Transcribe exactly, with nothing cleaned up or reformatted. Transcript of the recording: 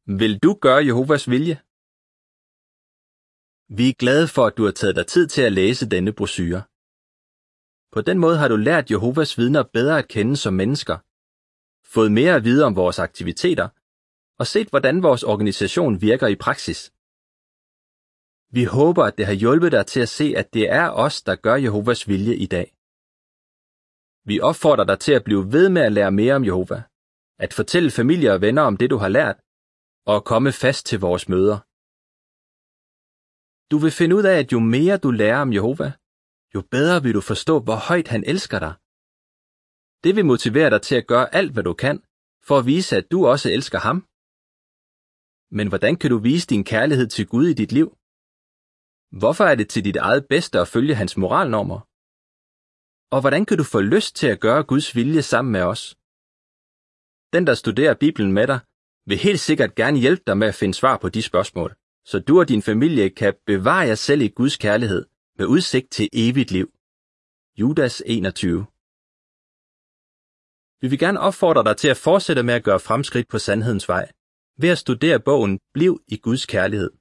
Vil du gøre Jehovas vilje? Vi er glade for, at du har taget dig tid til at læse denne brochure. På den måde har du lært Jehovas vidner bedre at kende som mennesker, fået mere at vide om vores aktiviteter og set, hvordan vores organisation virker i praksis. Vi håber, at det har hjulpet dig til at se, at det er os, der gør Jehovas vilje i dag. Vi opfordrer dig til at blive ved med at lære mere om Jehova, at fortælle familier og venner om det, du har lært, og at komme fast til vores møder. Du vil finde ud af, at jo mere du lærer om Jehova, jo bedre vil du forstå, hvor højt han elsker dig. Det vil motivere dig til at gøre alt, hvad du kan, for at vise, at du også elsker ham. Men hvordan kan du vise din kærlighed til Gud i dit liv? Hvorfor er det til dit eget bedste at følge hans moralnormer? Og hvordan kan du få lyst til at gøre Guds vilje sammen med os? Den, der studerer Bibelen med dig, vil helt sikkert gerne hjælpe dig med at finde svar på de spørgsmål, så du og din familie kan bevare jer selv i Guds kærlighed med udsigt til evigt liv. Judas enogtyve. Vi vil gerne opfordre dig til at fortsætte med at gøre fremskridt på sandhedens vej, ved at studere bogen Bliv i Guds kærlighed.